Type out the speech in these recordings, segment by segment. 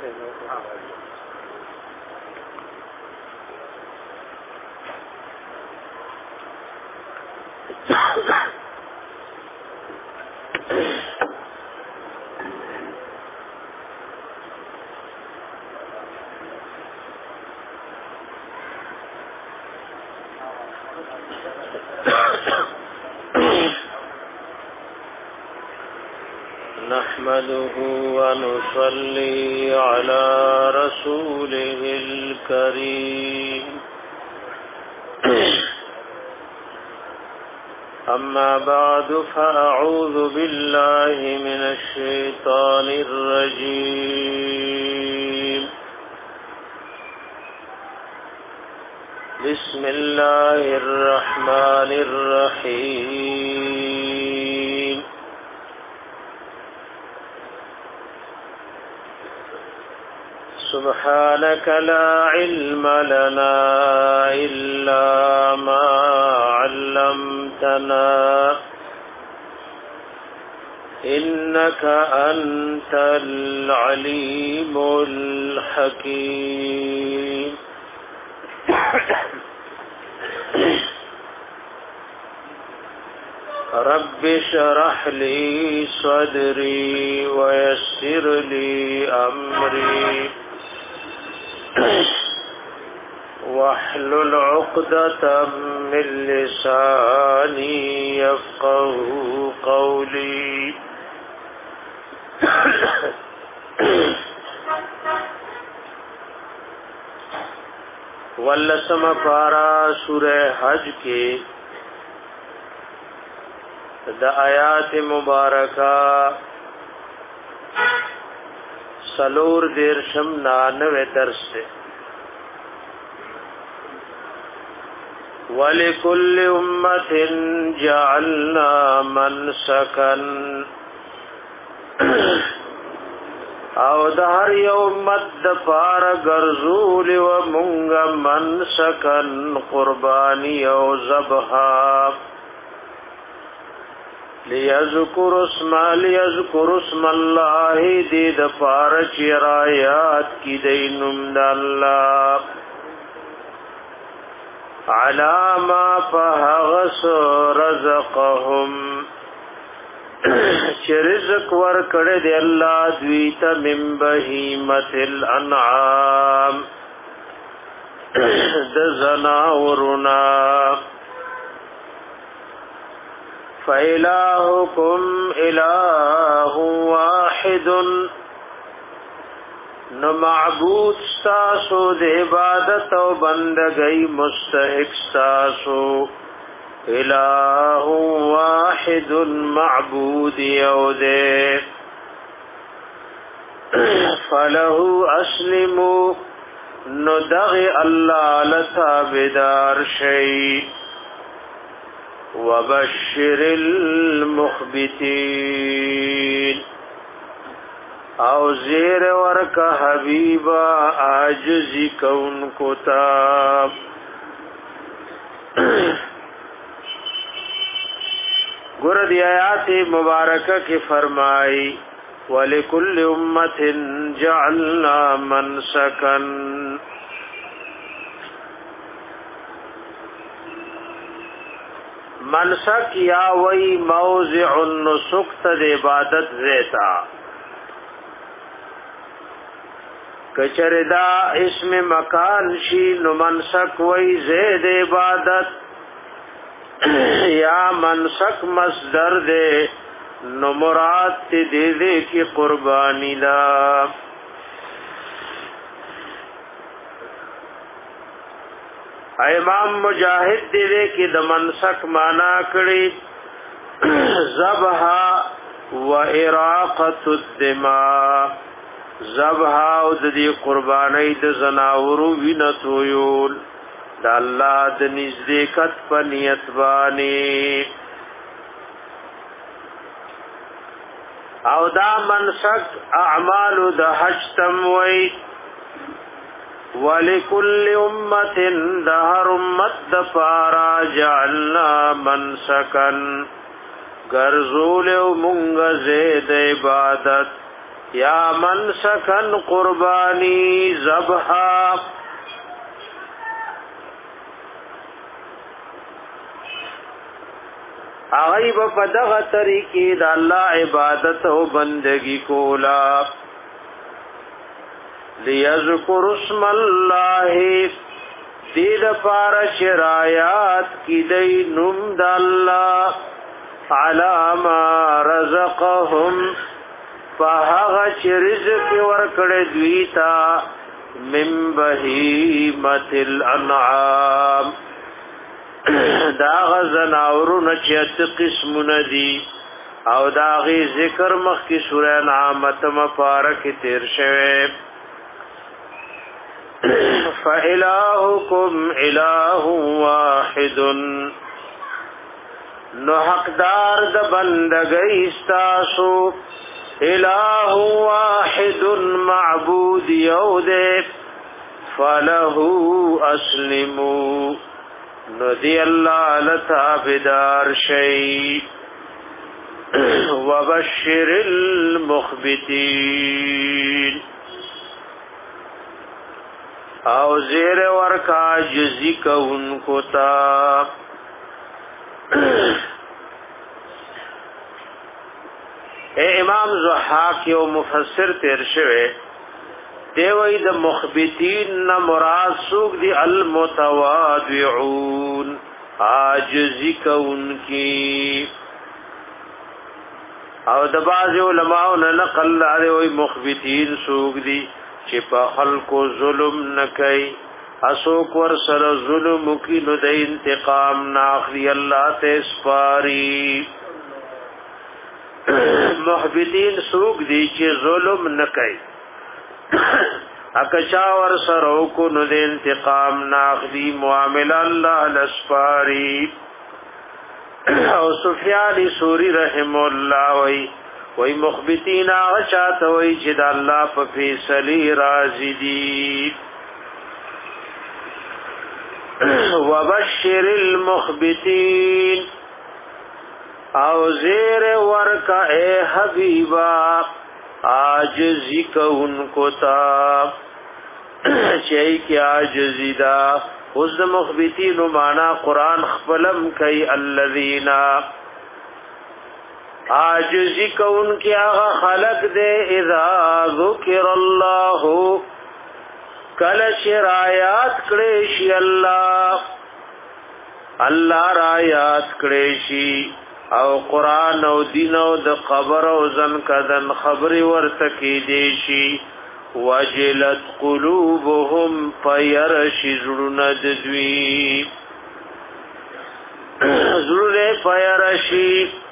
नहमदुहु व नुसल्ली अला रसूलिहिल करीम। अम्मा बअदु फअऊज़ु बिल्लाहि मिनश शैतानिर रजीम। बिस्मिल्लाहिर रहमानिर रहीम। सुब्हानक ला इल्म लना इल्ला मा अल्लमतना इन्नका अंतल अलीमुल हकीम। रब्बि शरह ली सदरी वयस्सिर ली अमरी वहलुल उक़दतम मिन लिसानी यफ़क़हू क़ौली। वल्लसम पारा सूरह हज के द आयात मुबारका सलोर देरशम 99 दर्स से। वलिकुल्लि उम्मतिन जअलना मनसकन औ दहर उम्मत द पार गरजूल व मुंग मनसकन कुर्बानी औ ज़बहा लियज़कुरु स्मल्लाहि दीद पार चिरायात की दैनुम दल्ला अला मा फहगस रज़क़हुम चिरिज़क वर कड़े दे अल्लाह द्वीत मिन बहीमतिल अनआम द ज़नावरुना फ़इलाहुकुम इलाहु वाहिदुन न माबूद सासो दे इबादत और बंदगई मुस्तहिक सासो इलाहु वाहिदुन माबूद यौदे फलहु अस्लिमु न दग़ अल्लाह लताबिदार शई वबश्शिरिल मुख़बितीन औ ज़ेर वर का हबीबा आजिज़ी कौन को ताब। गुरद आयात मुबारक की फरमाई वलिकुल्लि उम्मतिन जअलना मनसकन। मनसक या वही मौज़िउन नुसुक तद इबादत ज़ेता कचरदा इसमें मकान शी नु मनसक वही ज़ेद इबादत या मनसक मस्दर दे नु मुराद दे दे की कुर्बानी दा। इमाम मुजाहिद दे की द मनसक माना कड़ी ज़बहा व इराक़तुद दिमा ज़बहा उदी कुर्बानी द ज़नावरु विनतोयुल द अल्लाह द नज़दीकत पनियत बानी औ दा मनसक अअमालु द हज तमवई वलिकुल्लि उम्मतिन दहर उम्मत द पारा जअलना मनसकन गरजूल मुंग ज़ेद इबादत یا منسکن قربانی ذبحا اغیب پدغ طریقی دا اللہ عبادت و بندگی کولا لیذکر اسم اللہ دید پار شرایات کی دی نم دا اللہ علی ما رزقهم فہغ چی رزق ورکڑ دویتا من بہیمت الانعام داغ زناورون چیت قسم ندی او داغی ذکر مخ کی سورہ انعامت مپارک تیر شوے فَإِلَٰهُكُمْ إِلَٰهٌ وَاحِدٌ نو حقدار د بندگی استاسو الہ واحد معبود یود فله اسلموا نو دی اللہ لتابدار شئی وبشر المخبتین او زیر ورکا جزی کون کو تا امام ضحاک یو مفسر تیر شوه دیوی د مخبتین نا مراد سوک دی المتواضعون عاجزی کون کی او د باز علماء نه نقل لري وي مخبتین سوک دی چې په خلکو ظلم نکي اسوک ور سره ظلم کی نو د انتقام ناخلی الله ته سپاری محبتین سوک دی چې ظلم نکي اکچا ور سره کو نو د انتقام ناخلی معاملہ الله لسپاری او سفیان ثوری رحم الله وی مخبتین اچات وی چې د الله په فیصله راضی دي وبشر المخبتین او زیر ورکا اے حبیبا عاجزی کونکو تا چئی کی عاجزی دا اس دا مخبتین مانا قرآن خپلم کئی الذین عاجزی کون کی آغا خلق دے اذا ذکر اللہ کل شرایات کڑیشی اللہ رایات کڑیشی او قرآن او دین او د قبر او زن کدن خبر ورتکی دیشی وجلت قلوبهم فیرشی زرون ددوی زرون فیرشی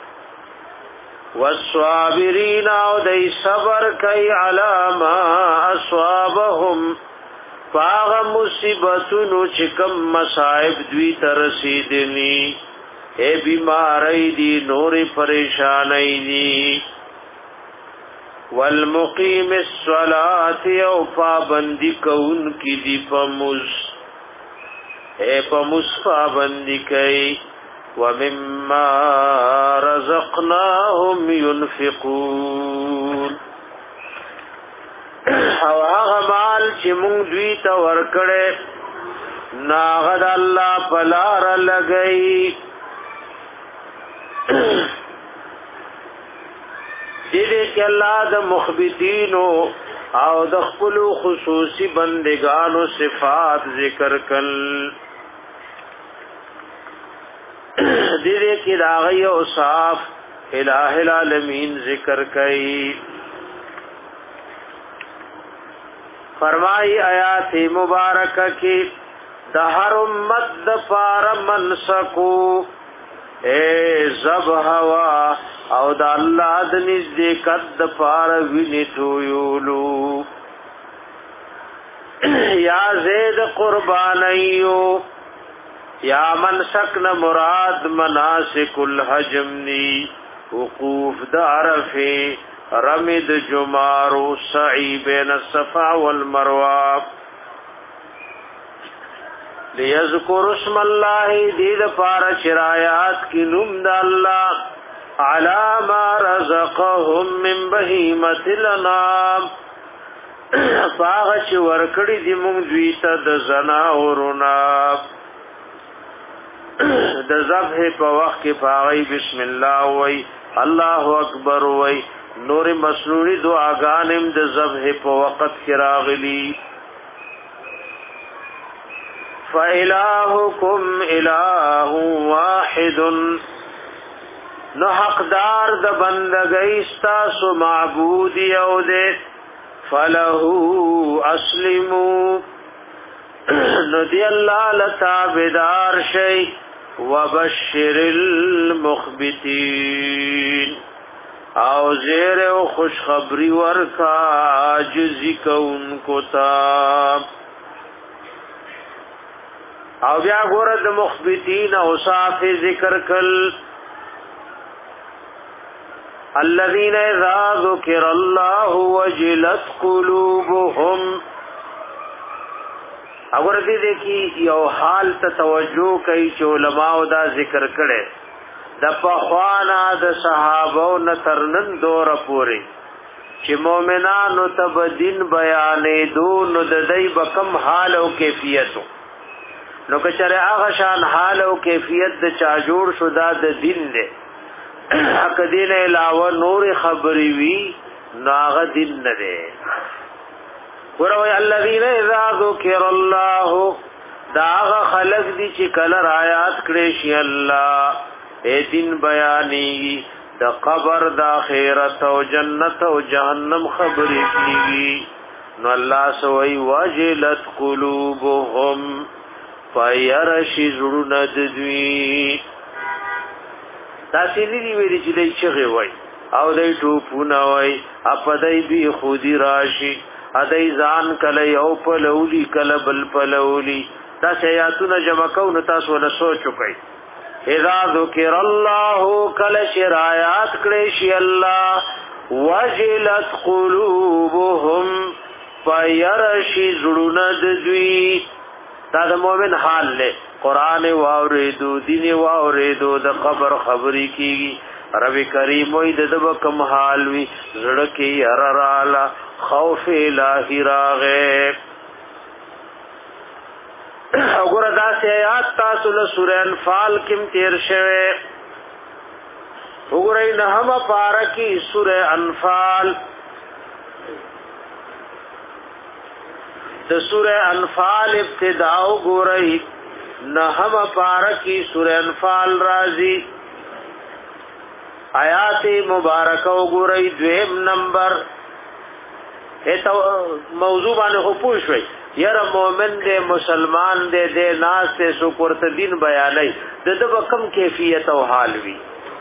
والصابرین او دی صبر کئی علاما اصوابهم فاغ مصیبتونو چکم مصائب دوی ترسیدنی اے بیماری دی نور پریشانی دی والمقیم الصلاة او پابندی کون کی دی پموز اے پموز پابندی کئی ومما رزقناهم ينفقون او هغه مال چې مونږ دوی ته ورکړې ناغد الله پلار لګئی دې کې الله د مخبتینو او د خپل خصوصي بندگانو صفات ذکر کړل دې کې راغي او صاف الہ العالمین ذکر کړي فرمائی آیات مبارکہ کی د هر امت د پار منسکو اے ذبح وا او د الله د نزدېکت د پار وینټو یولو یا زید قربانیو یا منسک نہ مراد مناسک الحجم نی وقوف د عرفه رمد جمارو سعی بین الصفا والمروہ لیذکر اسم اللہ دید پار شرایات کی نم دا اللہ على ما رزقهم من بهیمة الانام پاغچ ورکڑی دی مونږ دوی ته د زناورنا د ذبح په وخت کې پاغی بسم الله وای الله اکبر وای نور مسنونی دعاګانم د ذبح په وخت کې راغلی فإلهكم إله واحد نو حقدار د بندګۍ ستاسو معبود یو دې فله اسلموا نو دی الله لتابدار شي وبشر المخبتين او زیر او خوشخبری ورکا عاجزی کونکو تا او بیا ګوره د مخبتین او صاف ذکر کل الذين اذا ذكر الله وجلت قلوبهم اور دې کی یو حال ته توجه کوي چې علماء دا ذکر کړي د پخوانا د صحابو نترنن دور پوري چې مؤمنانو ته دین بیانې دون د دای بکم حال او کیفیت نو کچره هغه شان حال او کیفیت د چا جوړ شودا د دین دی حق دین علاوه نور خبري وی ناغه دین نه دی ورو الذين اذا ذكر الله داغه خلق دي چې کله آیات کړي شي الله اے دین بیانې د قبر د آخرت او جنت او جهنم خبرې کیږي نو الله سوئی واجلت قلوبهم فيرشي زړونه د دوی تاسو دې ویلي چې دای چغه وای او دای ټوپونه وای اپدای بي خودي راشي ادای ځان کله یو په لولي کله بل په لولي تاسو آیاتونه جمع کو نو تاسو له سوچ وکئ اذا ذکر الله کله شرایات کړي شي الله وجلت قلوبهم فيرشي زړونه د دوی دا د مؤمن حال له قران واوریدو دین واوریدو د قبر خبرې کیږي رب کریم وې د کوم حال وی زړه کې يرالا خوف الہی راغه وګوره دا آیات تاسو له سورہ انفال کې تیر شوه وګورئ نه هم پارکی سورہ انفال د سورہ انفال ابتداء وګورئ نحم پارکی سورہ انفال رازی آیات مبارکہ وګورئ دویم نمبر ایتو موضوع باندې خو پوښوي یاره مؤمن دې مسلمان دې ناس ته شکر ته دین بیانای د کم کیفیت او حال وی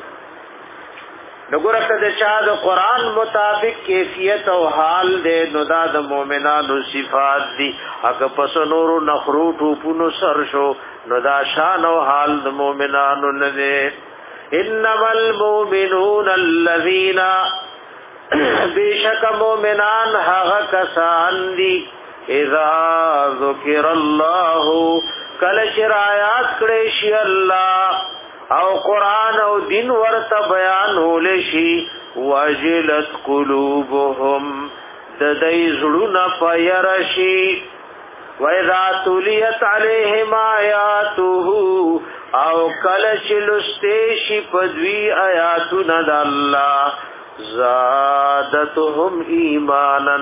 نګور کده چا د قران مطابق کیفیت او حال دې نو دا د مؤمنانو صفات دي هغه پس نورو نخروټو پونو سر شو نو دا شان او حال د مؤمنانو نه دي انما المؤمنون الذين بیشک مومنان هغه کسان دي اذا ذکر الله کله شرایات کړي شي الله او قران او دین ورته بیان ول شي واجلت قلوبهم د دې زړونه پيرشي واذا تليت عليهم آیاته او کله چې لسته شي پدوی آیاتونه د الله زادتهم ایمانا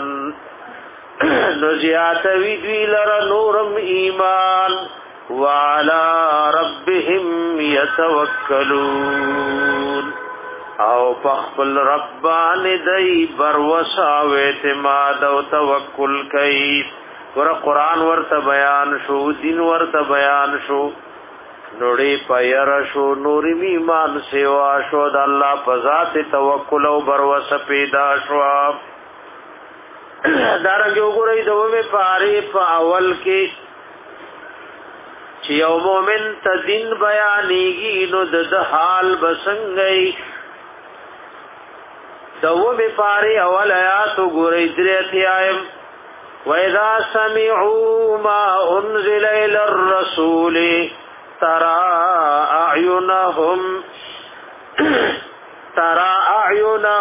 نزیات ویدوی لر نورم ایمان وعلى ربهم يتوکلون او پخپل ربان دی بروسا و اعتماد او توکل کئی قرآن ورت بیان شو دین ورت بیان شو نوڑی پیر شو نوری ایمان سیوا شو د الله په ذات توکل او بروس پیدا شو دارنګ وګورئ د ومه پاره په اول کې چې یو مؤمن ته دین بیانېږي نو د حال بسنګي د ومه پاره اول آیات وګورئ درې آیم وَإِذَا سَمِعُوا مَا أُنزِلَ إِلَى الرَّسُولِ ترى اعینهم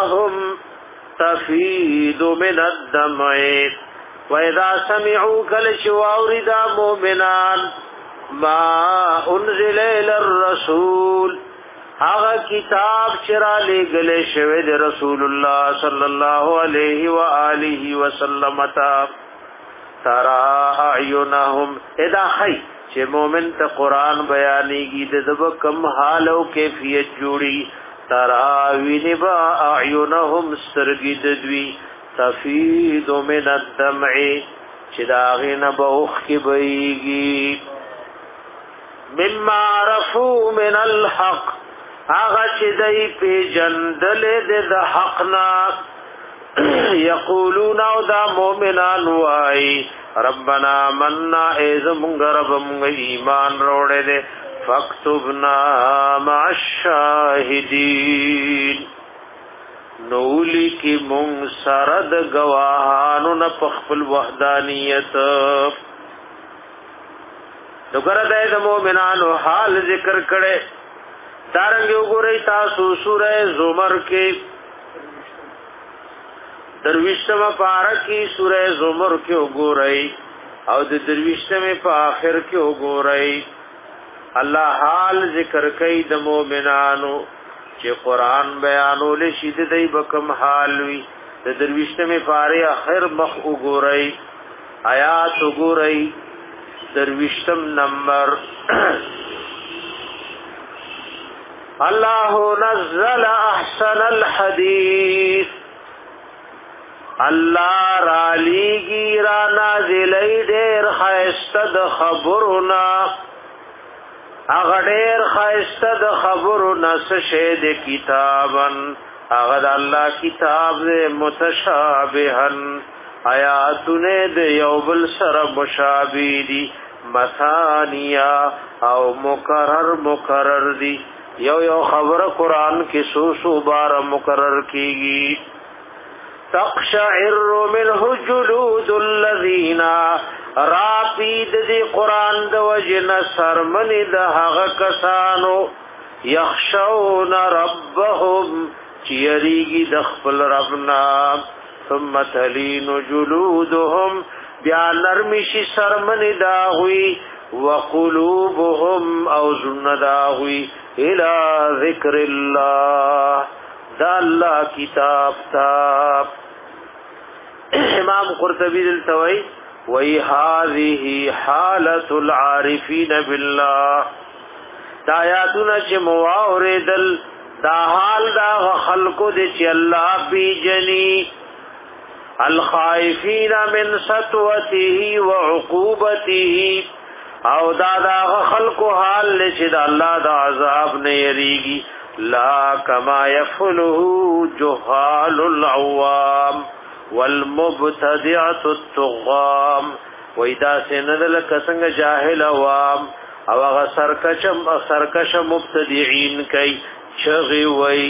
أعينهم تفيض من الدمع وإذا سمعوا كالشواورد مؤمنان ما انزل الى الرسول هغه کتاب چرا لګل شوی د رسول الله صلی الله علیه و آله وسلم تا ترى اعینهم اذا خی چې مؤمن ته قران بیانېږي د دب کم حال او کیفیت جوړي ترى وینبا اعینهم سرګید دوی تفید من الدمع چې داغه نه بوخ کی بهيږي مما عرفوا من الحق هغه چې دای په جندل د حقنا یقولون او دا مؤمنان وای ربنا مننا ازم غربم ایمان روړې دې فاكتبنا مع الشاهدين نولی کی مون سرد گواهانو نه خپل وحدانیت دغره د مؤمنانو حال ذکر کړي دارنګ وګورئ تاسو سورہ زمر کې درویشتمه پارا کې سورہ زمر کې وګورئ او د درویشتمه په آخر کې وګورئ الله حال ذکر کوي د مؤمنانو چې قران بیانول شي د دې بکم حال وي د درویشتمه پاره اخر مخ وګورئ آیات وګورئ درویشتم نمبر الله نزل احسن الحديث الله را لیگی را نازلی دیر خیسته د خبرنا اغدیر خیسته د خبرنا سشید کتابن اغد اللہ کتاب دے متشابہن آیاتنے دے یوبل سر مشابی دی مثانیہ او مکرر دی یو خبر قرآن کی سو بار مکرر کیگی تقشعر منه جلود الذین راپید دی قرآن د وجن سرمن د هغه کسانو یخشون ربهم چیریږي د خپل ربنا ثم تلین جلودهم بیا نرمشی سرمن داوی وقلوبهم او زن داوی الى ذکر الله دا الله کتاب تاب امام قرطبی دلتوی وی هذه حالت العارفین بالله دا آیاتونه چې مواوردل دا حال دا خلقو دې چې الله پی جنی الخائفین من سطوته وعقوبته او دا خلقو حال چې دا الله دا عذاب نه یریږي لا کما يفعله جهال العوام والمبتدعه الطغام وإذا سندل کسنګ جاهل عوام او هغه سرکش مبتدعين کوي چغي وای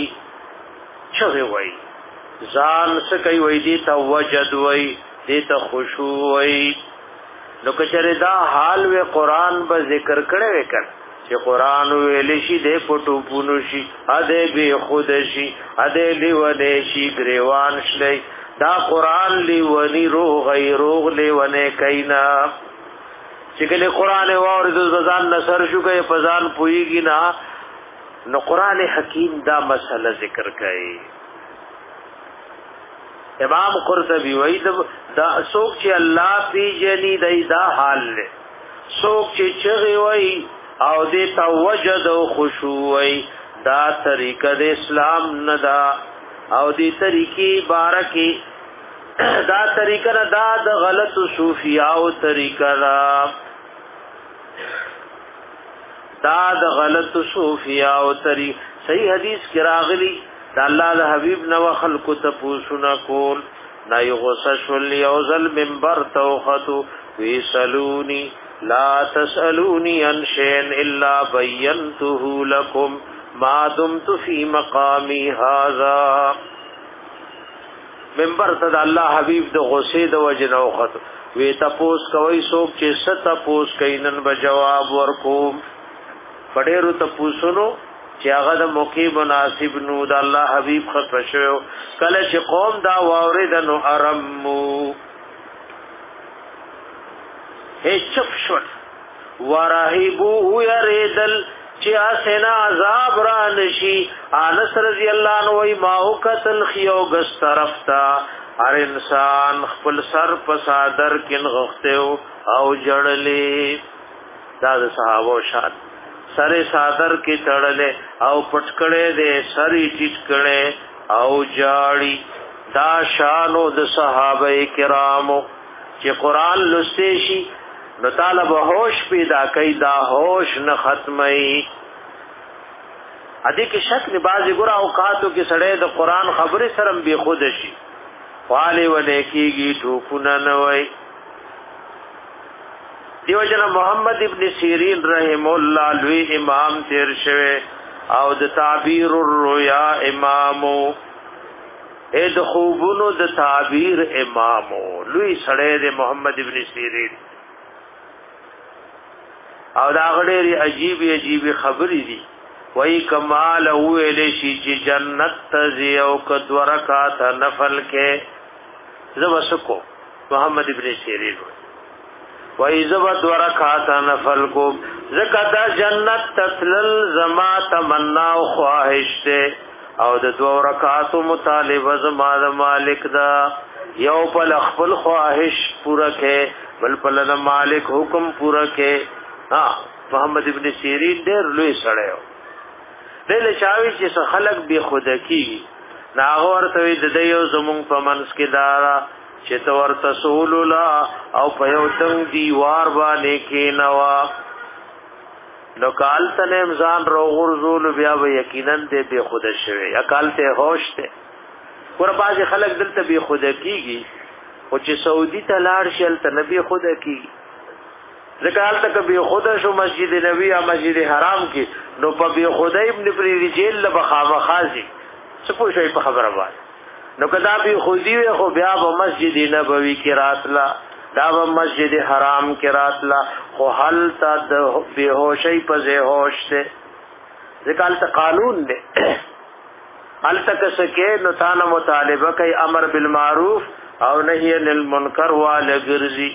ځان څه کوي وای دي توجد وای دي ته خشوع وای نو کچره دا حال و قران به ذکر کړي وکړ چې قران ویل شي د پټو پونو شي اده به خود شي اده لیونه شي گریوان شلي دا قران لیونی روغ لیونه کینا چې کله قران واورد ززان نصر شو کوي فزان پويږي نه نو قران حکیم دا مسله ذکر کوي امام قرطبی وای دا سوک چې الله پی جنی دا حال له سوک چې چغي وای او دې توجد او خشوع وای دا طریقه د اسلام نه دا او دې طریقې بارکی دا طریقه دا د غلط صوفیاء او طریقه دا د غلط صوفیاء او طریقه صحیح حدیث کې راغلی دا الله د حبیب نو خلق ته پوښتنه کول لا یغسش الیوزل منبر توختو ویسلونی لا تسالونی عن شیء الا بینته لكم ما دمت فی مقامی هذا منبر ته الله حبیب د غصې د وجنو خط وی تپوس کوي څوک چې ست تپوس کینن به جواب ورکوم پډېرو تپوسونو چې هغه د موقع مناسب نو د الله حبیب ختم شو کله چې قوم دا واورید نو ارمو چپ شول ورهبو یریدل چې اسنا عذاب را نشي. انس رضی الله عنه وی ماو قتل خيو غس طرف تا هر انسان خپل سر په صادر کې غخته او جړلې. دا د صحابه شان سر صادر کې تړلې او پټکړې دې سری ټیټ کړي او جاړي. دا شانو د صحابه کرامو چې قران لسته شي نو طالب هوش پیدا کوي. دا هوش نه ختمي. ادي کې شک نه بازي ګره اوقاتو کې سړې د قران خبره سره به خود شي والي ولیکيږي ټوکونه نه وای. دیو جنا محمد ابن سیرین رحم الله لوی امام تیر شوه او د تعبیر الرؤیا امامو د خوبونو د تعبیر امامو لوی سړی د محمد ابن سیرین او دا غړي عجیب خبرې دي. وای کمال ویل شي چې جنت تزي او کدو رکعات نفل کې زوسکو محمد ابن سیرین وای زبد ورکعات نفل کو زکدا جنت تسلل زما تمنا او خواهش ته او د دو رکعات مطالبه زما د مالک دا یو په خپل خواهش پورا کې بل په مالک حکم پورا کې. ها محمد ابن سیرین ډېر لوی سړی و. دل چاوي چې خلق به خود کی ناغه ورته د دیو زمون په منس کې دارا چې تو ورته رسول الله او په یو څنګ دیوار باندې کې نوا نو کال تنه امزان رو غرزول بیا به یقینا دې به خود شوی اکال ته هوش ته ور باز خلق دلته به خود کیږي او چې سعودي ته لاړ شل ته نبی خود کیږي ذکر تک به خدا شو مسجد نبی یا مسجد حرام کې نو په به خدای ابن فری جیل لبخامخازي څه پوښي په خبره وای نو کدا به خودی وي خو بیا په مسجد نبوي کې راتلا دا په مسجد حرام کې راتلا خو حل تا د به هوشي په زه هوش ته ذکر ته قانون دی حل تک سکه نو تانه مطالبه کوي امر بالمعروف او نهي عن المنکر والغرزي.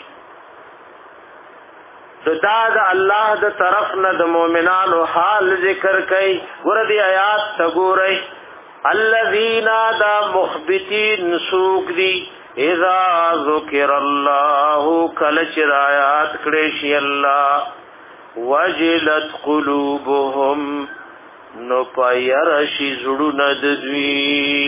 دا د الله د طرف نه د مؤمنانو حال ذکر کوي. ور دي آیات تګورئ الذين دا مخبتين سوق دي اذا ذکر الله کل چرایات کړي شي الله وجلت قلوبهم نو پایر شي زړونه د دوی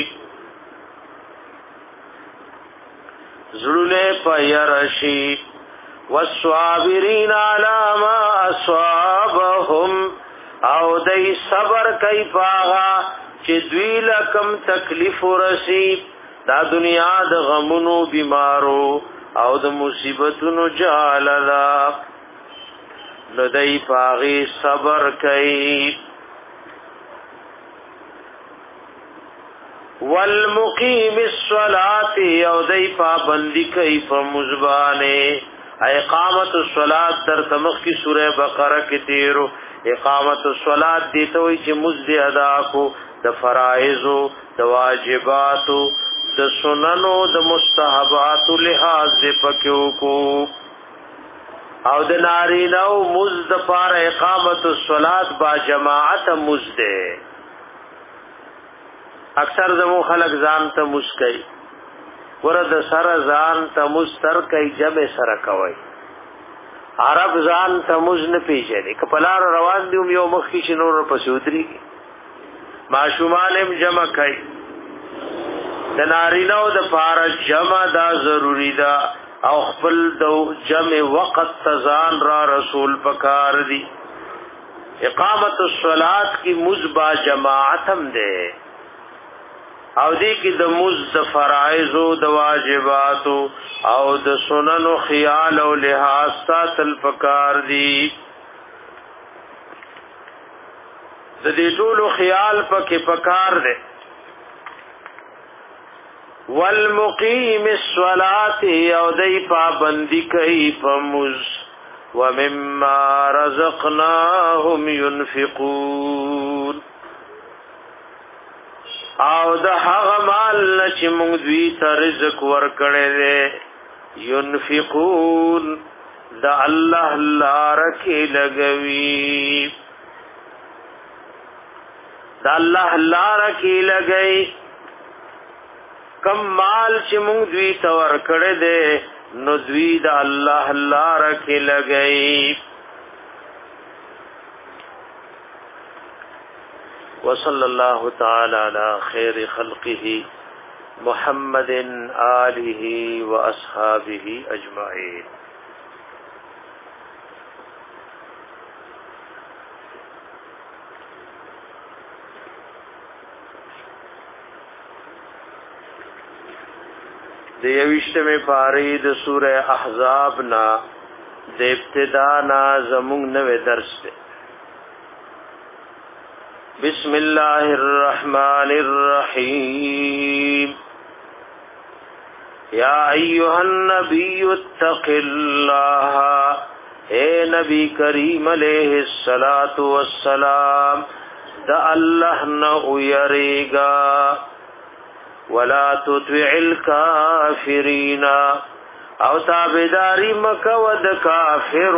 زړونه پایر شي والصابرین علی ما اصابهم او دای صبر کوي پاغا چې دوی لکم تکلیف ورسی دا دنیا د غمونو بیمارو او د مصیبتونو جاللا نو دای پاغي صبر کوي. والمقیم الصلاة او دای پابندی کوي په مزبانه اقامت الصلاة در تمخ کی سورہ بقرہ کی تیرو اقامت الصلاة دیتا ہوئی چی مزد ادا کو د فرائضو د واجباتو د سننو د مستحباتو لحاظ دے پکیو کو او د نارینو مزد پار اقامت الصلاة با جماعت مزد اکثر دمو خلق ځان ته مسکئی ورد سر ځان تمز تر کئی جمع سر کوي عرب ځان تمز نه پیژني کپلار روان دیوم یو مخکی شنور پسودري معشومانم جمع کئی د نارینو د پار جمع دا ضروری دا او خپل دو جمع وقت تزان را رسول پکار دی. اقامت الصلاة کی مزبا جماعتم دے او دی کی د مز د فرائض او د واجبات او د سنن او خیال او لحاظ ساتل پکار دی. د دې ټول خیال پکې پکار دی. والمقیم الصلاة او دی پابندی کوي په مز ومما رزقناهم ينفقون او د هغه مال چې موږ دوی ته رزق ورکړی دی ينفقون د الله لار کې لګوي د الله لار کې لګي کم مال چې موږ دوی ته ورکړی دی نو دوی د الله لار کې لګي وصلى الله تعالى على خير خلقه محمد آله وأصحابه أجمعين دیوشتمی پاری د سورہ احزاب نا د ابتدا نا زمون نوے درس دے بسم اللہ الرحمن الرحیم یا ایہا النبی اتق اللہ اے نبی کریم علیہ السلام دا اللہ نہ یریگا ولا تطع الكافرين او تابداری مکود کافر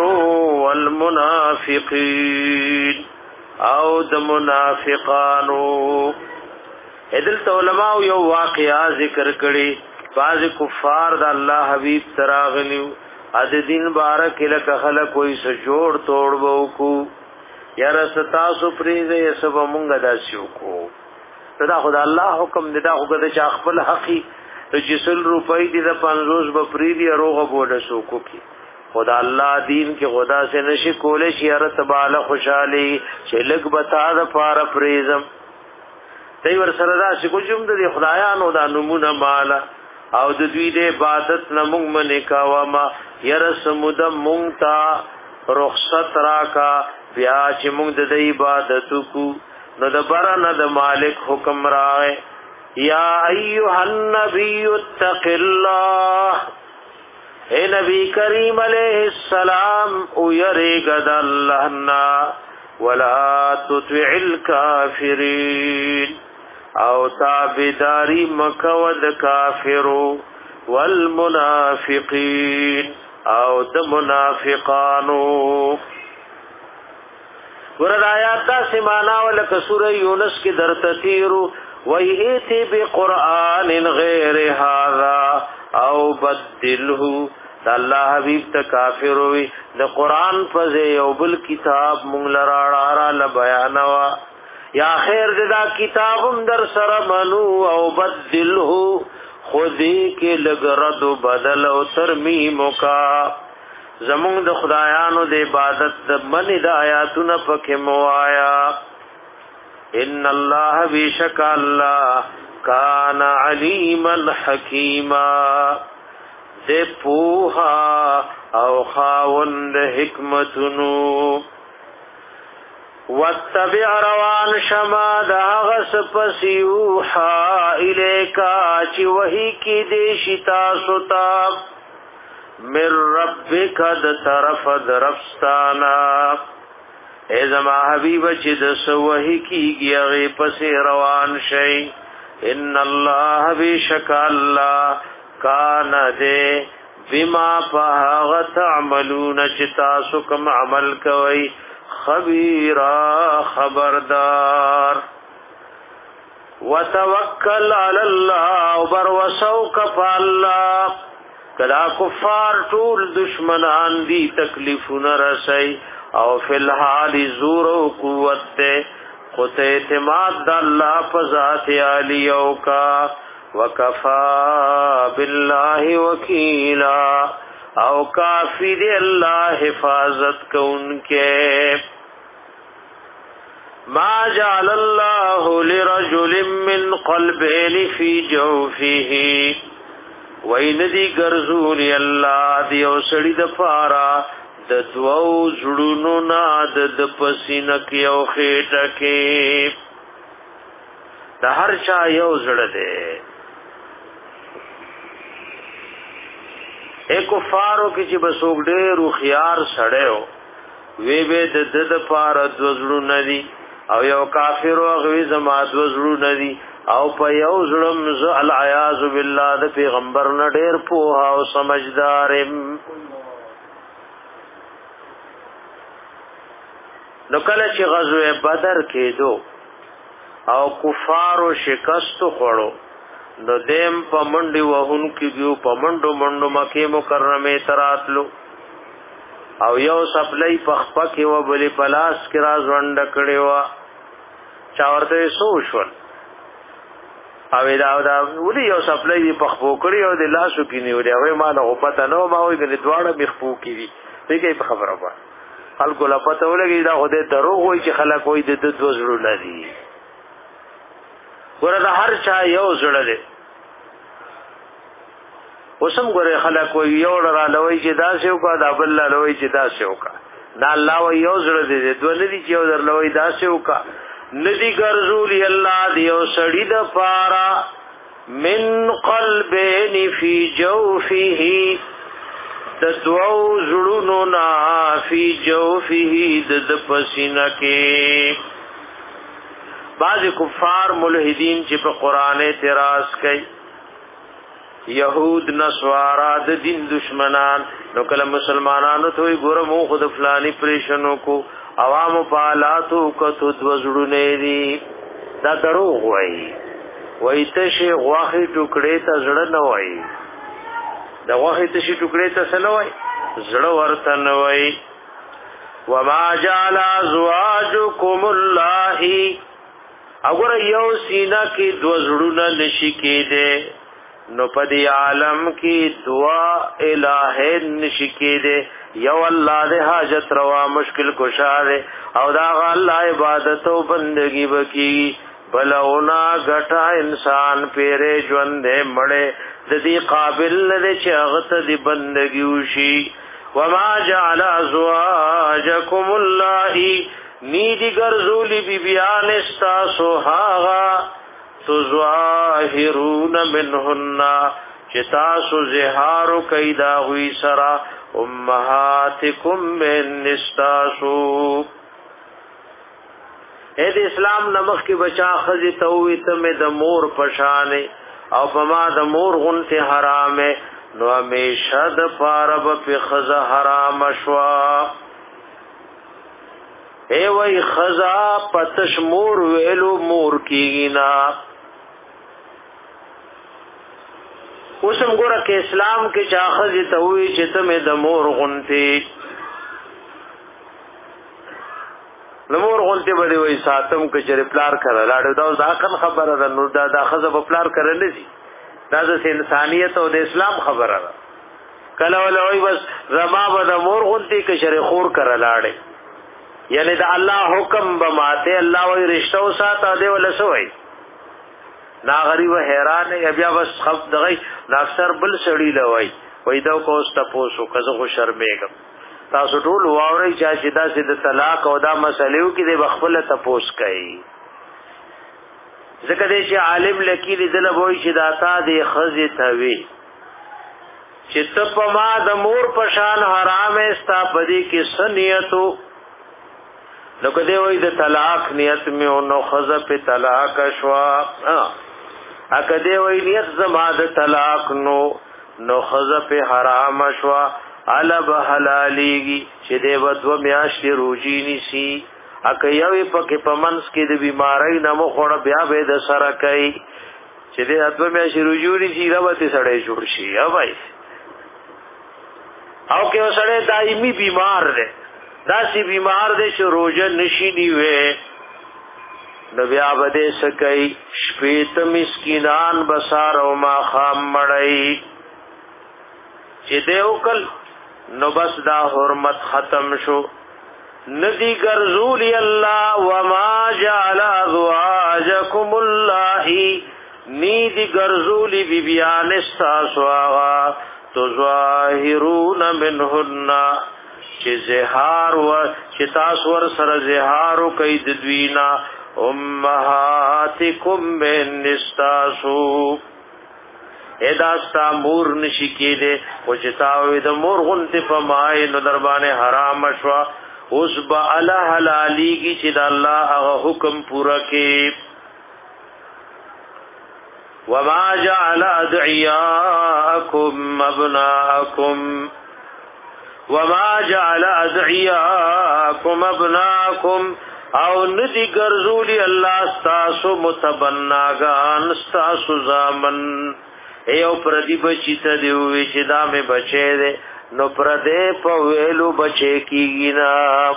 والمنافقین او د منافقانو ادل علماء یو واقعا ذکر کړي بعض کفار د الله حبیب تراغلیو اد دین بارک لک خلق کوئی سجوړ توړ وو کو یا رستا سو پریزه سب مونږه داسیو کو دا خدا الله حکم دی دا خدا چې خپل حقي جسل روپۍ دی د 50 بپری دی روغه بوله سو کو کی خدا الله دین کې خدا سے نشي کولې شي ارت بالا خوشالي چې لګ بتا د پار پریزم دی ور سره دا چې کوم د خدایانو د نمونه مال او د دوی د عبادت نمون منې کاوما يرس مد مونتا رخصت راکا بیا چې مونږ د عبادت کو نو د برن د مالک حکم راغی یا ایها النبی اتق الله اے نبی کریم علیہ السلام او یریګ د الله نا ولا تطع الکافرین او تابداری مکود کافرو والمنافقین او د منافقانو ورد آیات دا سمانا ولک سورہ یونس کی در تطیرو وَإِئْتِ بِقُرْآنٍ غَيْرِ هَذَا او بدلہو دا اللہ حبیب تا کافر ہوئی دا قرآن پزے یو بل کتاب مونگلراڑارا لبیانوا یا خیر دا کتابم در سرمنو او بدلہو خودی کے لگرد و بدل و ترمیمو کا زمون د خدایانو د عبادت د منی د آیاتونه پکې موایا ان الله بیشک الله کان علیما حکیما د پوها او خاوند حکمتونو واتبع روان شما د غس پسیوحا الیکا چی وحی کی دیشتا ستا من ربک د طرف درفستانا اے زما حبیب چې د سوهی کیږي هغه پسې روان شي ان الله بیشک الله کان دې بما فاغ تعملون چې تاسو کوم عمل کوي خبيرا خبردار وتوکل علی الله وبر وسوک فالله کدا کفار ټول دشمنان دی تکلیفونه رسي او فی الحال زور او قوت ته خود اعتماد د الله په ذات علی او کا وکفا بالله وکیلا او کافی دی الله حفاظت کونکے ما جعل الله لرجل من قلبين في جوفه وین دی ګرځول الله دی او سړی د پارا د دوو زړونو نا د پسینه کې او خېټه کې د هر چا یو زړه دی کفارو کې چې بسوګ ډېر خيار سړیو وی به د پارا د زړونو ندي او یو کافر او غوی زما د زړونو ندي او په یو ظلم ز العیاذ بالله د پیغمبر نه ډیر پوها او سمجھدار. نو کله چې غزوه بدر کېدو او کفارو شکست خوړو نو دیم په منډي وهون کې دیو په منډو مکه مکرمه تراتلو او یو سپلای پخپا کې و بلی پلاس کې راز وند کړي وا چا ورته سوشول او دا ولي یو سپلای پخپو کړي او د لاسو کې نیولې او ما له پته نو ما وې د دواړه مخپو کې دي دغه په خبره وه خلکو لا پته ولګي دا خو د دروغ وای چې خلک وای د دوزړو لري ورته هر چا یو زړه دی وسم ګره خلک وای یو را لوي چې دا سیو کا دا بل لوي چې دا سیو کا دا الله وای یو زړه دی دوه ندي چې یو در لوي دا سیو کا ندی ګرځول الله دی او سړی د پارا من قلبین فی جوفه د دوو زړونو نا فی جوفه د پسینه کې. بعض کفار ملحدین چې په قران اعتراض کوي یهود نصارا د دین دشمنان نو کله مسلمانانو ته ګوره مو خود فلانی پریشنو کو عوام پالاتو کتو دوزړونه دي دا دروغ وایي وای ته شي غواخي ټوکړې ته زړه نه وایي دا غواخي ته شي ټوکړې ته څه نه وایي زړه ورته نه وایي. وما جعل ازواجكم الله اگر یو سینا کې دوزړونه نشي کېده نو پدی عالم کی دعا الہ نشکی دے یو اللہ دے حاجت روا مشکل کشا دے او دا اللہ عبادت و بندگی بکی بلونا گھٹا انسان پیرے جوندے مڑے دی قابل دے چاغت دی بندگی وشی. وما جعل ازواجکم اللہ نیدی گرزولی بی بیان استاسو هاغا تظاهرون منهن چتاسو زهارو کیدا ہوئی سرا امهاتکم من نستاسو. اے د اسلام نمخ کی بچا خزی تووی تم د مور پشانے او پما د مور غنت حرام نو همیشه د پارب په خزا حرام شوا. اے وای خزا پتش مور ویلو مور کینا اوسم ګوره کې اسلام کې چاخذ ته وی چې تمه د مور غنتی نمور غنتی بده وی ساتم کې چې پلار کړه لاړو دا ځکه خبره ده نور دا خزه په پلار کړل دي دا د انسانيت او د اسلام خبره ده کله ولوي بس زما به د مور غنتی کې شری خور کړه لاړې یعنی دا الله حکم بماته الله وی رشتہ وساته دی ولا سوئی نا غریب حیران بیا بس خف دغی اکثر بل سړی لوي وای دا کوست پوسو کزه خو شرمېګم تاسو ټول واوري چې دا سید طلاق او دا مسلې کې د بخبل تپوس کوي ځکه چې عالم لکی دل وای چې دا تا دی خزه توي چې ته په ما د مور پشان حرام استا پدی کې سنیتو نو کدی وای د طلاق نیت می او نو خزه په طلاق شوا اکدی وای نیت زما د طلاق نو خزه په حرام شوا الا بحلالیږي چې دی ودو میاشتې روجی نسی اک یوې پکې پمنس کې د بیماری نامو خوړ بیا به د سره کوي چې دی ودو میاشتې روجی نسی راوته سړې جوړ شي یا بھائی او کې وسړې دایمي بیمار دی داسی بیمار دے چې روزه نشي نیوه نو بیا بده سکای شپیت مسکینان بسار او ما خام مړی چې دیو کل نو بس دا حرمت ختم شو. ندی ګرځول الله وما جعل ازواجکم الله نیدی ګرځول بیبیان استاسوا تظاهرون منهن چې زهار و چې تاسو ور سره زهار کوي د دوینا امهاتکم من نستاسو اداستا مور نشی کېده او چې تاوي د مور غنته په مای نو دربانه حرام شوا اوس با الله حلاليږي چې د الله هغه حکم پورا کې. وما جعل ادعياءكم ابناءكم وما جعل ادعياءكم ابناءكم او ندی ګرځولي الله تاسو متبناګان تاسو زامن ایو پردی بچی ته دی وی چې دا مې بچی دی نو پردې په ویلو بچی کیږي نا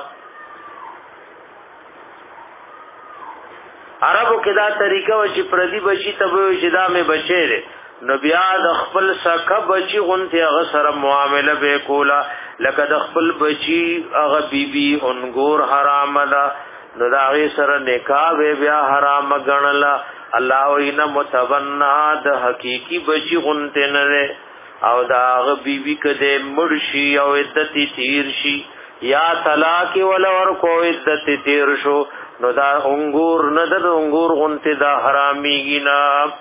عربو کې دا طریقه و چې پردی بچی ته وی چې دا مې بچی دی نو بیا د خپل سکه بچی غونته هغه سره معامله به کولا لکه د خپل بچی هغه بیبي انګور حرام ده نو دا غي سره نکاح بیا حرام غنلا الله وینا متبنا د حقيقي بچی غونته نه او دا غ بیبي کده مرشي او عدت تیر شي یا طلاق ول ور کو عدت تیر شو نو دا انګور نه د انګور غونته دا حرامي گنا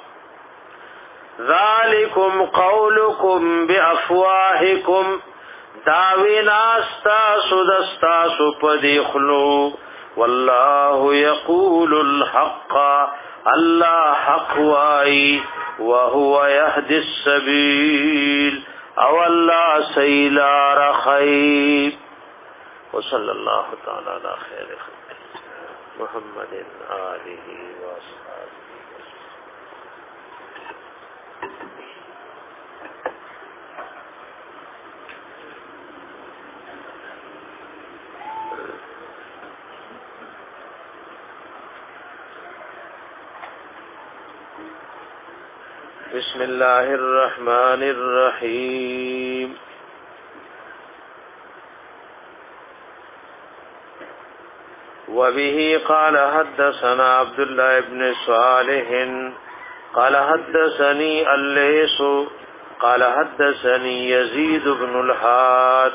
ذالکم قولکم بافواهکم داوینا استا پدیخلو والله يقول الحق الله حق واي وهو يهدي السبيل او الله سيلا رخيب وصلى الله تعالى على خير خلقه محمد آله وصحبه بسم الله الرحمن الرحيم وبه قال حدثنا عبد الله بن صالح قال حدثني الليث قال حدثني يزيد بن الحاد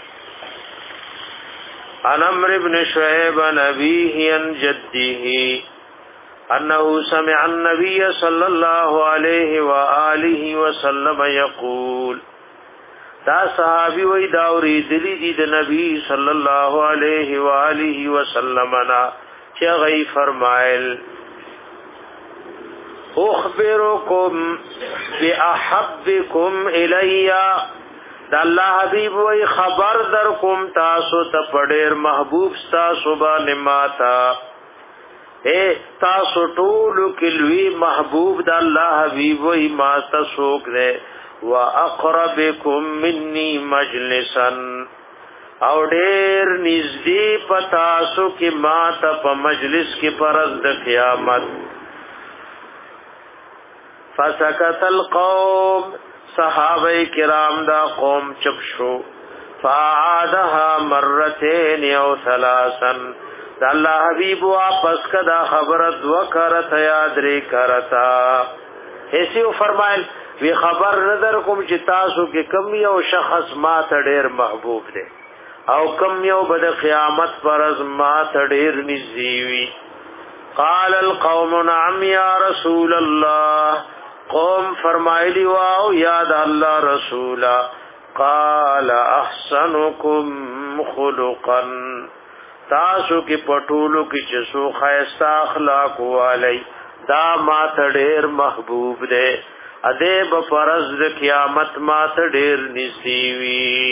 عن عمرو بن شعيب عن أبيه عن جده انه سمع النبي صلى الله عليه واله وسلم يقول دا صحابي وی دا اوریدلی دي د نبی صلی الله علیه و آله وسلم نا چې غي فرمایل اخبركم باحبكم الي دا الله حبيب وی خبر در کوم تاسو ته پډیر محبوب تاسو باندې ماتا اے تاسو ټول کلوی محبوب د الله حبیب وی ما تاسوک دے واقربکم مني مجلسا او ډیر نږدې پتاسو کې ما ته په مجلس کې پرز د قیامت فسکت القوم صحابه کرام دا قوم چپ شو فعادها مرتين او ثلاثا دا الله حبیب واپس کدا خبرت وکرت یاد ری کرتا ایسیو فرمایل وی خبر نظر کوم چې تاسو کې کم یو شخص ما ته ډیر محبوب دی او کم یو بد قیامت پر از ما ته ډیر نږدې وی قال القوم نعم یا رسول الله قوم فرمایلی واو یاد الله رسولا قال احسنکم خلقا تاسو کې پټولو کې چې سو خیستا اخلاق والی دا ما ته ډیر محبوب دی ادب فرض د قیامت ما ته ډیر نږدې وی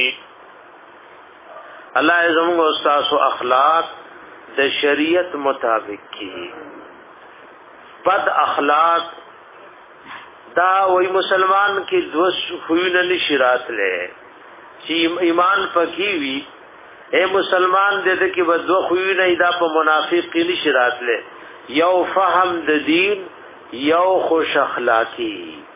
الله زموږ استاد اخلاق د شریعت مطابق کی بد اخلاق دا وی مسلمان کې دوه خوونه نشی راتله چې ایمان پکې وی اے مسلمان دې کې به دوه خوونه دا په منافق کې نشی راتله یو فهم د دین یو خوش اخلاقی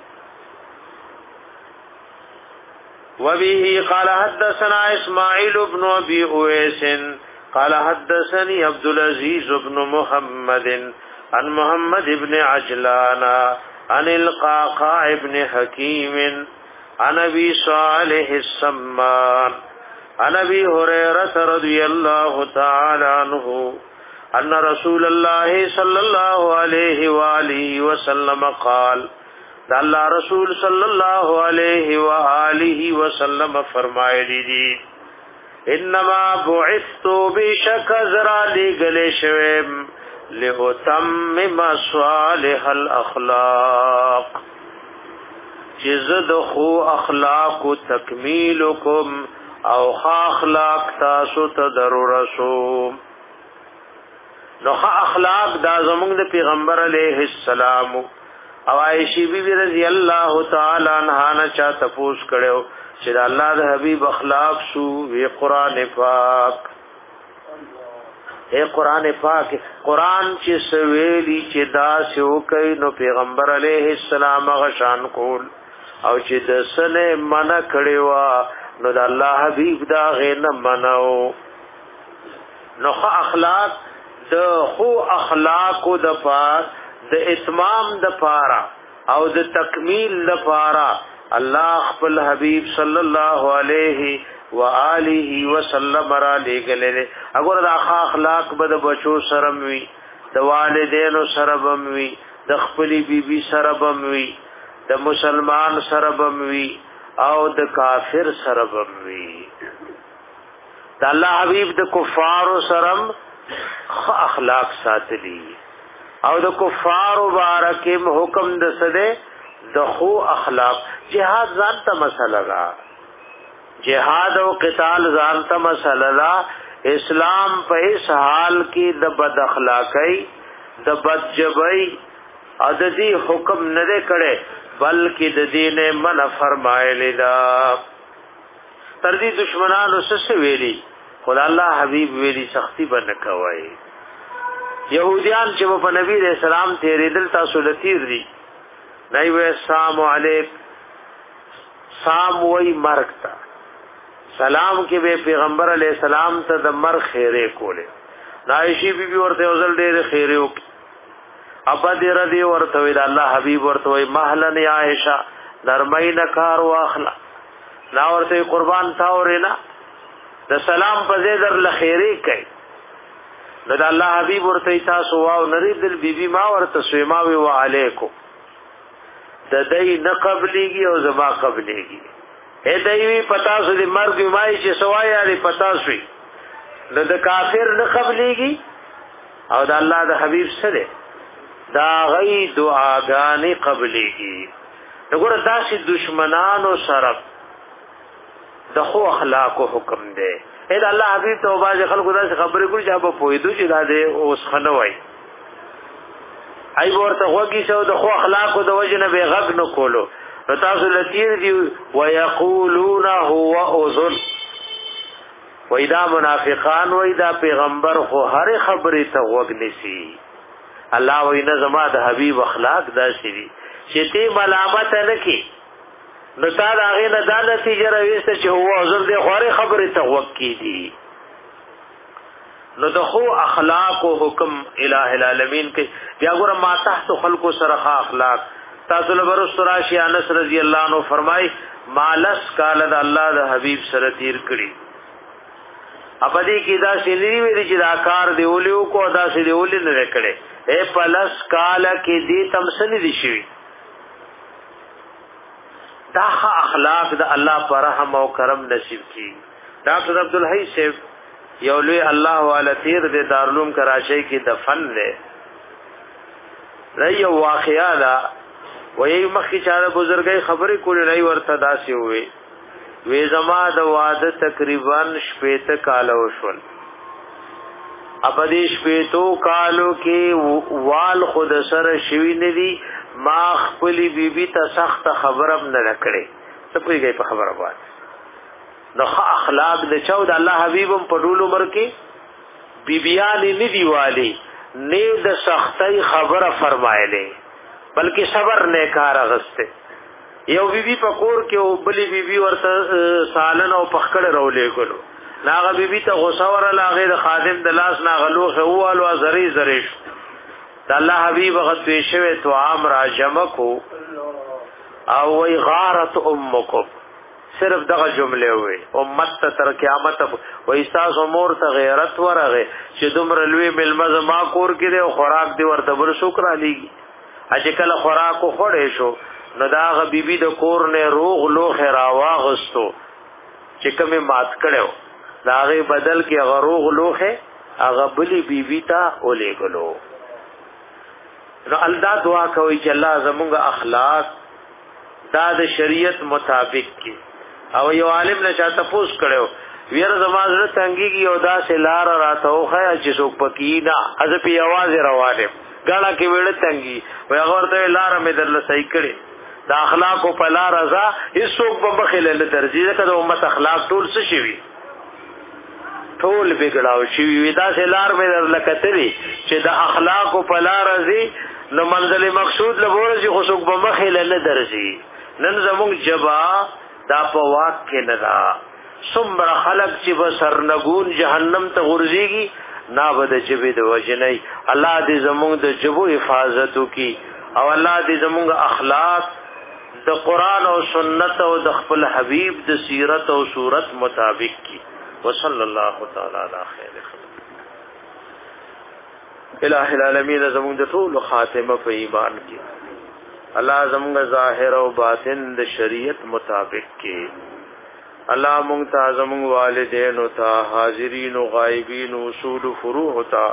وبه قال حدثنا اسماعيل بن ابي اويس قال حدثني عبد العزيز بن محمد عن محمد بن عجلان عن القعقاع بن حكيم عن ابي صالح السمان عن ابي هريره رضي الله تعالى عنه ان رسول الله صلى الله عليه واله وسلم قال دا اللہ رسول صلی اللہ علیہ وآلہ وسلم فرمائے دی انما بعثتو بشک زرا لگلے شویم لأتمم صالح الاخلاق جزد خو اخلاق تکمیلکم او خا اخلاق تاسو تدر رسوم. نو خا اخلاق دا زمونږ د پیغمبر علیه السلام او عائشہ بی بی رضی اللہ تعالی عنہا نه چا تپوس کړو چې د الله د حبیب اخلاق سو وی قران پاک. اے قران پاک قران چې سویلی چې دا سو کوي نو پیغمبر علیه السلام غشان کول او چې د سنه منع کړي نو د الله حبیب دا غنه منو. نو خو اخلاق د خو اخلاق د پاس د اتمام د پارا او د تکمیل د پارا الله خپل حبیب صلی الله علیه و آله وسلم را لګلې. اگر د اخلاق به د بچو سره وي، د والدینو سره بم وي، د خپل بیبي سره بم وي، د مسلمان سره بم وي او د کافر سره بم وي. د الله حبیب د کفار سره اخلاق ساتلی او د کفار مبارکم حکم د سده د خو اخلاق. جهاد ځان ته مسله ده، جهاد او قتال ځان ته مسله ده. اسلام په هیڅ حال کې د بد اخلاقۍ د بد جبۍ او د دې حکم نه کړي بلکې د دین منع فرمایلی دا. تر دې دشمنانو سره ویلي خدای الله حبیب ویلي سختی به نه کوي. يهوديان چې په نبی رسول الله تیرېدل تاسو لتیر دي نه وي السلام علیک سام وای مرګ تا سلام کې به پیغمبر علی السلام ته د مرګ خیره کوله. عائشہ بی بی ورته وزل ډېر خیره وک ابا دې ردی ورته وی د الله حبیب ورته وی مهلن یا عائشہ نرمین کار واخلا لا ورته قربان تا اورینا د سلام په ځای در لخیره کوي. نو د الله حبیب ورته تاسو واو نریدل بیبي ما ورته سویما وی وعلیکم د دای نه قبلېږي او زما قبلېږي. اے دایوی پتا سو دې مرګ مای چې سوای علی پتا سوی نو د کافر نه قبلېږي او د الله د حبیب سره دا غي دعاګانې قبلېږي. وګوره داسې دشمنانو سره د خو اخلاق حکم دی. اې د الله حبیب ته باز خلکو دا خبرې کوي چې به پوهېدو چې دا دې اوس خنوي ای ورته وږي شو د خو اخلاق د وجه نه به غږ نه کولو. نو تاسو لتیر دی ويقولون هو اذن وېدا منافقان وېدا پیغمبر خو هر خبرې ته وږ نسی. الله وینا زما د حبیب اخلاق دا شری چې ته ملامت نه کی نو تا دا غي نه دا نتیجه راويسته چې هو حضور دې خواري خبره ته وکی دي. نو د خو اخلاق او حکم الہ العالمین کې بیا ګور ما تحت خلق سره اخلاق تاسو له ورستراشی انس رضی الله عنه فرمای مالس کال د الله د حبیب سره تیر کړي. ابدی کی دا سلی وی چې دا کار دی اولیو کو دا سلی اولی نه کړي. اے پلس کال کې دې تمسنی دي شي. دا اخلاق د الله پر رحم او کرم نصیب کی. ډاکټر عبدالحی صاحب یو لوی الله والا تیر د دارالعلوم کراچۍ کې دفن دی. رہی واقعا دا وی مخی چاره بزرگی خبری کولی نئی ورته داسی ہوئی وی زما د واده تقریبا شپیته کالو شول. اب دی شپیتو کالو کې وال خود سره شوی ندی ما خپلی بیبی تا سخت خبرم نلکڑی سپوی گئی پا خبر آباد. نو اخلاق د چاو د الله حبیبم په ډول عمر کې بیبیانی ندی والی نه د سختۍ خبره فرمایله بلکې صبر نه کار غسته. یو بیبي په کور کې او بلی بیبي ورته سالن او پخکړه رولې کولو ناغه بیبي ته غوسه ورله غیر خادم د لاس ناغلوخه اوالو زری زری شو. د الله حبیب غتوی شوی تو عام را جمع کو او وی غارت امکم صرف دغه جمله وي امت ته تر قیامت وای تاسو امور ته غیرت ورغه چې دومره لوی ملمز ما کور کې دی خوراک دی ورته بر شکر علیږي اجه کله خوراک خوړې شو نو داغه بیبي د کور نه روغ لوخ راواغستو چې کومه مات کړو داغه بدل کې غروغ لوخه هغه بلی بیبي ته ولې غلو نو الله دعا کوي چې الله زموږ اخلاق دا د شریعت مطابق کی او یو عالم نه چاته پوښ کړو ویر زمازه تنګيږي او دا سلار راته خو چې څوک پکې نه از په आवाज روانه غاړه کې وړ تنګي وي هغه ورته لار مې درل صحیح کړي دا اخلاق او په لار رضا هیڅوک به بخیل له درځي دا امت اخلاق ټول څه شي ټول بګړاو شي وي دا سلار مې درل کتري چې دا اخلاق او په لار رضي نو منزل مقصود لورځي خو څوک به بخیل له درځي نن زموږ جبا دا په واک کې نه دا څومره خلق چې به سرنګون جهنم ته غورځيږي نا بد جبې د وجنې الله دې زموږ د جبو حفاظت وکي او الله دې زموږ اخلاق د قران او سنت او د خپل حبيب د سیرت او صورت مطابق کی وصلی الله تعالی علی خیر خلق الہ العالمین زموږ د ټول خاتمه په ایمان کې الله زموږ ظاهر او باطن د شریعت مطابق کې الله مونږ ته زموږ والدین او ته حاضرین او غایبین او اصول فروع ته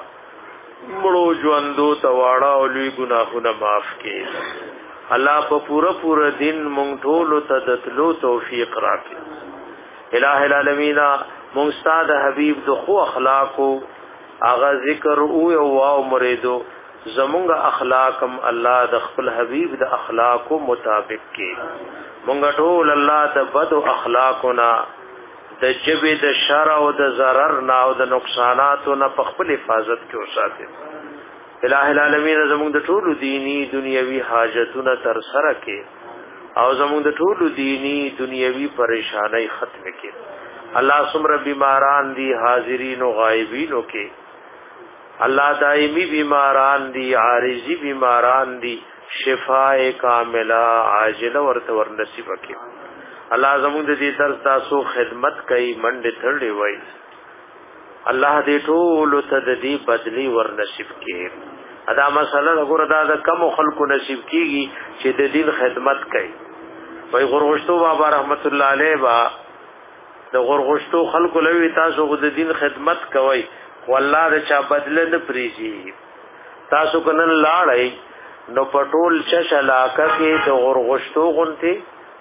مړو ژوندو ته واړه او لوی ګناهونه معاف کړي الله په پورا دین مونږ ټول ته د تلو توفیق راکړي الہ العالمین مونږ ستاسو حبیب د خو اخلاقو اغه ذکر او واو مریدو زمونږ اخلاقم الله د خپل حبیب د اخلاقو مطابق کې مونږ ټول الله د بد اخلاقنا د جبې د شر او د ضرر نه او د نقصاناتو نه په خپل حفاظت کې وساتي الہ العالمین زمونږ د ټول دینی دنیوي حاجتونه تر سره کې او زمونږ د ټول دینی دنیوي پریشانای ختم کې الله سمره بیماران دي حاضرین او غایبین کې الله دائمی بیماران دی عارضی بیماران دی شفاء کاملہ عاجلہ ورته ور نصیب کړي الله زموږ دې درس تاسو خدمت کوي منډه تړلې وای الله دې ټول ته دې بدلی ور نصیب کړي ادا مسله وګوره دا کم خلکو نصیب کیږي چې د دین خدمت کوي وای غرغشتو بابا رحمت الله علیه با د غرغشتو خلکو لوي تاسو د دین خدمت کوي والله د چا بدل نه پریږي تاسو کنن لاړی نو پټول چش علاقه کې د غرغشتو غونتی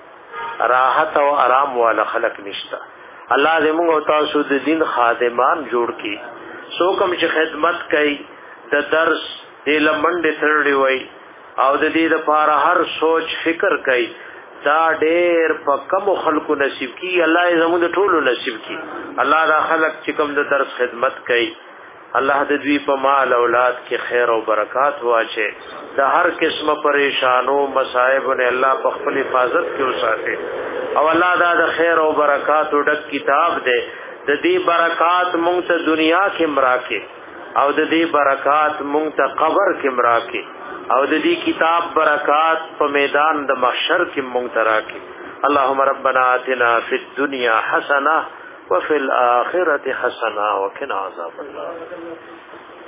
راحت او آرام والا خلق نشتا الله دې موږ تاسو د دین خادمان جوړ کړي سو کوم چې خدمت کوي د درس د لمنډه ترړي وای او د دې لپاره هر سوچ فکر کوي دا ډېر په کم خلکو نصیب کی الله یې زموږ ټولو نصیب کی الله دا خلق چې کوم د درس خدمت کوي الله د دوی په مال اولاد کې خیر او برکات واچي د هر قسمه پریشانو مصائب نه الله په خپل حفاظت کې وساتي او الله دا د خیر او برکات ډک کتاب دی د دې برکات مونږ ته دنیا کې مراکه او د دې برکات مونږ ته قبر کې مراکه او د دې کتاب برکات په میدان د محشر کې مونږ ته راکه اللهم ربنا آتنا فی الدنيا حسنه وفي الآخرة حسنة وقنا عذاب النار